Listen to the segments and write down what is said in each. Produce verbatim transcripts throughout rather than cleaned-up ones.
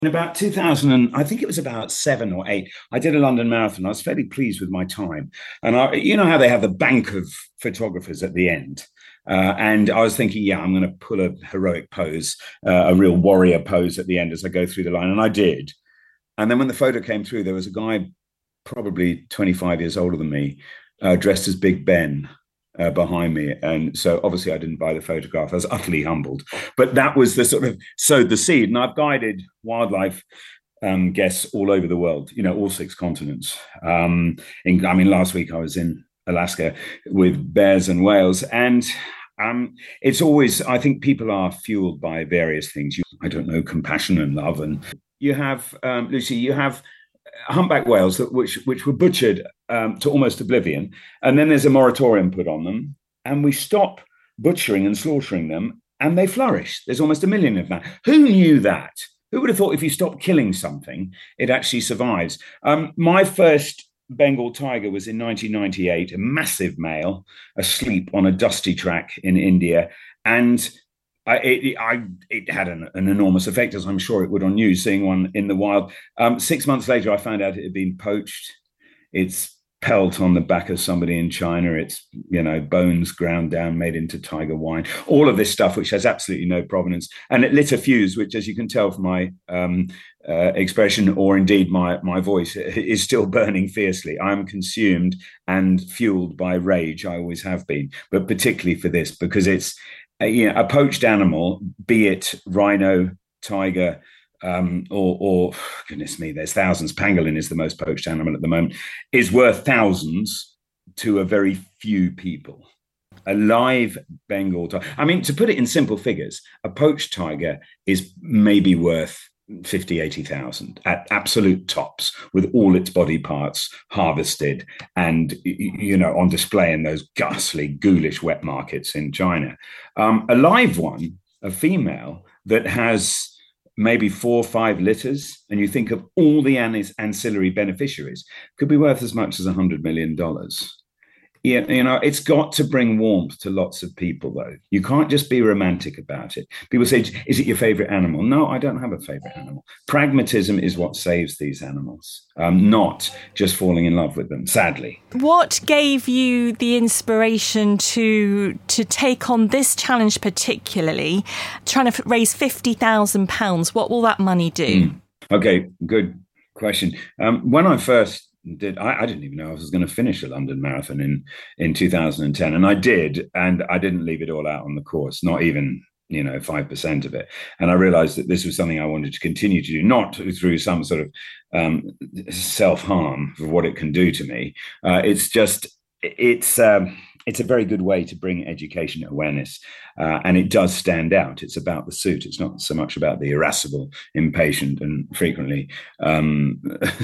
In about two thousand, and I think it was about seven or eight, I did a London Marathon. I was fairly pleased with my time. And I, you know how they have the bank of photographers at the end? Uh, and I was thinking, yeah, I'm going to pull a heroic pose, uh, a real warrior pose at the end as I go through the line. And I did. And then when the photo came through, there was a guy probably twenty-five years older than me, uh, dressed as Big Ben. Uh, behind me. And so obviously I didn't buy the photograph. I was utterly humbled. But that was the sort of sowed the seed. And I've guided wildlife um, guests all over the world, you know, all six continents. Um, in, I mean, last week I was in Alaska with bears and whales. And um, it's always, I think people are fueled by various things. You, I don't know, compassion and love. And you have, um, Lucy, you have humpback whales that which which were butchered um, to almost oblivion, and then there's a moratorium put on them, and we stop butchering and slaughtering them, and they flourish. There's almost a million of that. Who knew that? Who would have thought if you stop killing something, it actually survives? Um, my first Bengal tiger was in nineteen ninety-eight, a massive male asleep on a dusty track in India, and I, it, I, it had an, an enormous effect, as I'm sure it would on you, seeing one in the wild. Um, six months later, I found out it had been poached. It's pelt on the back of somebody in China. It's, you know, bones ground down, made into tiger wine. All of this stuff, which has absolutely no provenance. And it lit a fuse, which, as you can tell from my um, uh, expression, or indeed my, my voice, is still burning fiercely. I'm consumed and fueled by rage. I always have been, but particularly for this, because it's, A, you know, a poached animal, be it rhino, tiger, um, or, or goodness me, there's thousands. Pangolin is the most poached animal at the moment, is worth thousands to a very few people. A live Bengal tiger. I mean, to put it in simple figures, a poached tiger is maybe worth fifty, eighty thousand at absolute tops, with all its body parts harvested and, you know, on display in those ghastly, ghoulish wet markets in China. Um, a live one, a female that has maybe four or five litters, and you think of all the ancillary beneficiaries, could be worth as much as a hundred million dollars. Yeah, you know, it's got to bring warmth to lots of people, though. You can't just be romantic about it. People say, is it your favorite animal? No, I don't have a favorite animal. Pragmatism is what saves these animals, um, not just falling in love with them, sadly. What gave you the inspiration to to take on this challenge particularly, trying to raise fifty thousand pounds? What will that money do? Mm. Okay, good question. Um, when I first did I, I didn't even know I was going to finish a London Marathon in in two thousand ten, and I did, and I didn't leave it all out on the course, not even, you know, five percent of it. And I realized that this was something I wanted to continue to do, not through some sort of um, self-harm for what it can do to me. Uh, it's just it's um, it's a very good way to bring education awareness, uh, and it does stand out. It's about the suit. It's not so much about the irascible, impatient, and frequently um,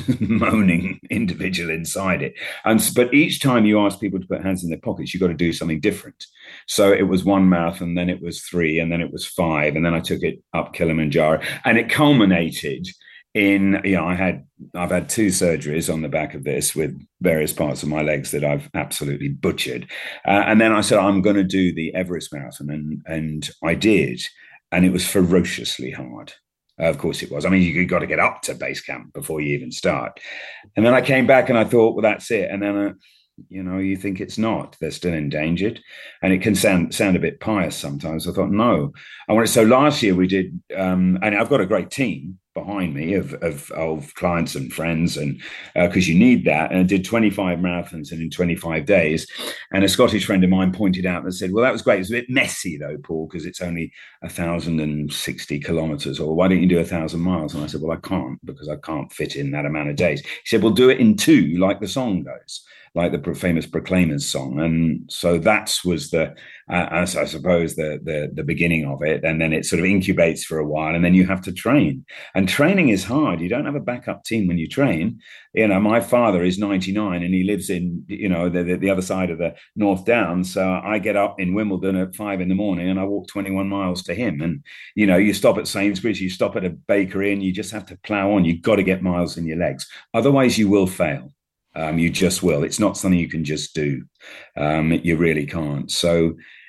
moaning individual inside it. And but each time you ask people to put hands in their pockets, you've got to do something different. So it was one marathon, then it was three, and then it was five, and then I took it up Kilimanjaro, and it culminated in, you know, I had, I've had two surgeries on the back of this with various parts of my legs that I've absolutely butchered. Uh, and then I said, I'm going to do the Everest Marathon. And, and I did. And it was ferociously hard. Uh, of course it was. I mean, you, you got to get up to base camp before you even start. And then I came back and I thought, well, that's it. And then, uh, you know, you think it's not. They're still endangered. And it can sound sound a bit pious sometimes. I thought, no. I wanted, so last year we did, um, and I've got a great team behind me of, of, of clients and friends, and because uh, you need that. And I did twenty-five marathons and in twenty-five days. And a Scottish friend of mine pointed out and said, well, that was great. It's a bit messy though, Paul, because it's only one thousand sixty kilometers, or why don't you do a thousand miles? And I said, well, I can't, because I can't fit in that amount of days. He said, well, do it in two, like the song goes, like the famous Proclaimers song. And so that was the, uh, as I suppose, the, the the beginning of it. And then it sort of incubates for a while, and then you have to train. And training is hard. You don't have a backup team when you train. You know, my father is ninety-nine and he lives in, you know, the, the, the other side of the North Downs. So I get up in Wimbledon at five in the morning and I walk twenty-one miles to him. And, you know, you stop at Sainsbury's, you stop at a bakery, and you just have to plow on. You've got to get miles in your legs. Otherwise you will fail. Um, you just will. It's not something you can just do. Um, you really can't. So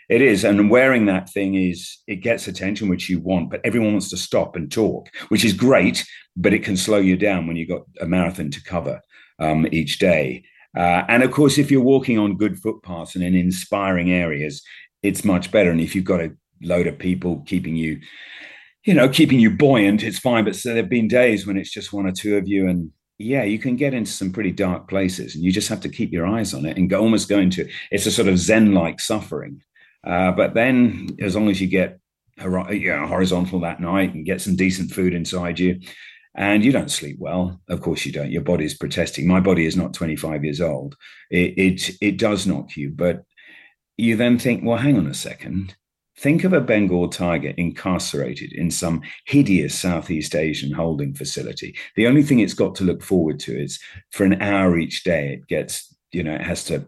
It is. And wearing that thing is, it gets attention, which you want, but everyone wants to stop and talk, which is great, but it can slow you down when you've got a marathon to cover um, each day. Uh, and of course, if you're walking on good footpaths and in inspiring areas, it's much better. And if you've got a load of people keeping you, you know, keeping you buoyant, it's fine. But so there have been days when it's just one or two of you, and yeah, you can get into some pretty dark places, and you just have to keep your eyes on it and go, almost go into, it's a sort of Zen-like suffering. Uh, but then as long as you get you know, horizontal that night and get some decent food inside you, and you don't sleep well, of course you don't. Your body's protesting. My body is not twenty-five years old. It, it, it does knock you. But you then think, well, hang on a second. Think of a Bengal tiger incarcerated in some hideous Southeast Asian holding facility. The only thing it's got to look forward to is for an hour each day, it gets, you know, it has to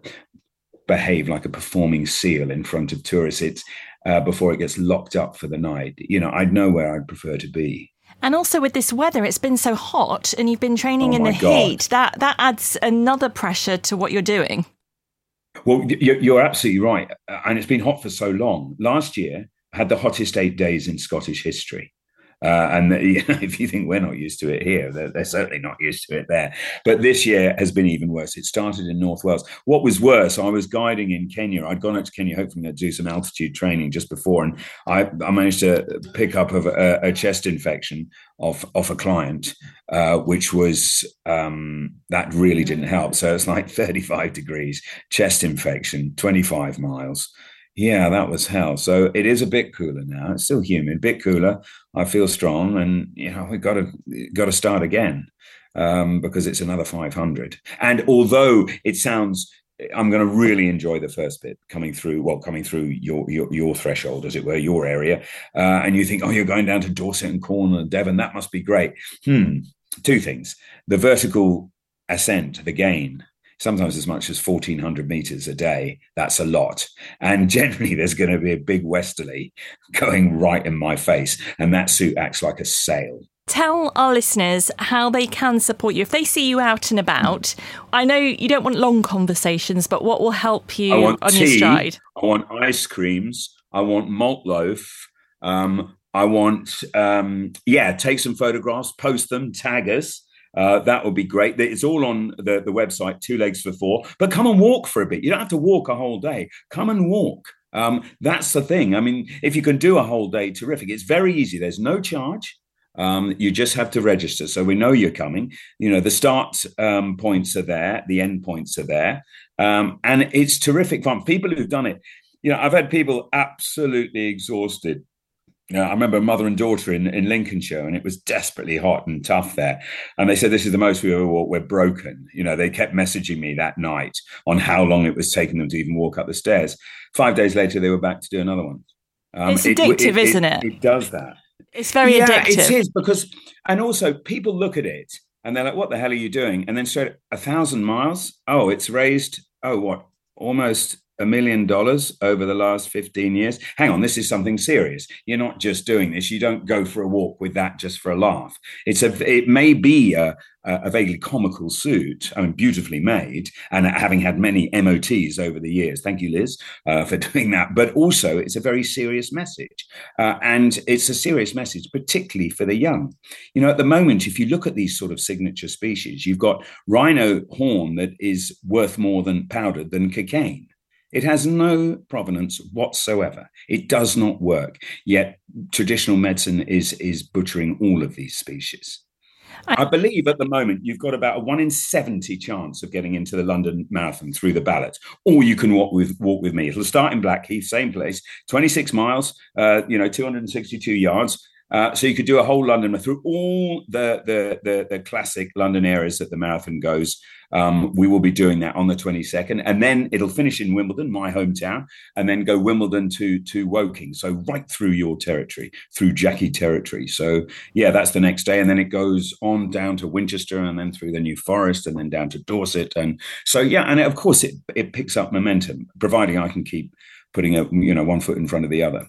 behave like a performing seal in front of tourists it's, uh, before it gets locked up for the night. You know, I'd know where I'd prefer to be. And also with this weather, it's been so hot and you've been training oh in the God. heat. That that adds another pressure to what you're doing. Well, you're absolutely right. And it's been hot for so long. Last year, I had the hottest eight days in Scottish history. Uh, and you know, if you think we're not used to it here, they're, they're certainly not used to it there. But this year has been even worse. It started in North Wales. What was worse, I was guiding in Kenya. I'd gone out to Kenya hoping to do some altitude training just before, and I, I managed to pick up a, a chest infection off, off a client, uh, which was, um, that really didn't help. So it's like thirty-five degrees, chest infection, twenty-five miles. Yeah, that was hell. So it is a bit cooler now. It's still humid, a bit cooler. I feel strong, and you know we've got to got to start again um, because it's another five hundred. And although it sounds, I'm going to really enjoy the first bit coming through. Well, coming through your your, your threshold, as it were, your area, uh, and you think, oh, you're going down to Dorset and Cornwall and Devon. That must be great. Hmm. Two things: the vertical ascent, the gain. Sometimes as much as fourteen hundred meters a day. That's a lot. And generally there's going to be a big westerly going right in my face. And that suit acts like a sail. Tell our listeners how they can support you. If they see you out and about, I know you don't want long conversations, but what will help you on tea, your stride? I want ice creams. I want malt loaf. Um, I want, um, yeah, take some photographs, post them, tag us. Uh, that would be great. It's all on the, the website, Two Legs for Four. But come and walk for a bit. You don't have to walk a whole day. Come and walk. Um, that's the thing. I mean, if you can do a whole day, terrific. It's very easy. There's no charge. Um, you just have to register. So we know you're coming. You know, the start um, points are there. The end points are there. Um, and it's terrific fun. People who've done it, you know, I've had people absolutely exhausted. You know, I remember a mother and daughter in, in Lincolnshire, and it was desperately hot and tough there. And they said, this is the most we ever walked. We're broken. You know, they kept messaging me that night on how long it was taking them to even walk up the stairs. Five days later, they were back to do another one. Um, it's addictive, it, it, isn't it? It, it does that. It's very yeah, addictive. It is because, and also people look at it and they're like, what the hell are you doing? And then straight, a thousand miles? Oh, it's raised, oh, what, almost a million dollars over the last fifteen years. Hang on, this is something serious. You're not just doing this. You don't go for a walk with that just for a laugh. It's a, it may be a, a vaguely comical suit, I mean, beautifully made, and having had many M O Ts over the years. Thank you, Liz, uh, for doing that. But also, it's a very serious message. Uh, and it's a serious message, particularly for the young. You know, at the moment, if you look at these sort of signature species, you've got rhino horn that is worth more than powdered than cocaine. It has no provenance whatsoever. It does not work. Yet traditional medicine is, is butchering all of these species. I believe at the moment you've got about a one in seventy chance of getting into the London Marathon through the ballot, or you can walk with walk with me. It'll start in Blackheath, same place, twenty-six miles, uh, you know, two hundred sixty-two yards. Uh, so you could do a whole London through all the, the the the classic London areas that the marathon goes. Um, we will be doing that on the twenty-second, and then it'll finish in Wimbledon, my hometown, and then go Wimbledon to to Woking. So right through your territory, through Jackie territory. So yeah, that's the next day, and then it goes on down to Winchester, and then through the New Forest, and then down to Dorset, and so yeah, and of course it it picks up momentum, providing I can keep putting a you know one foot in front of the other.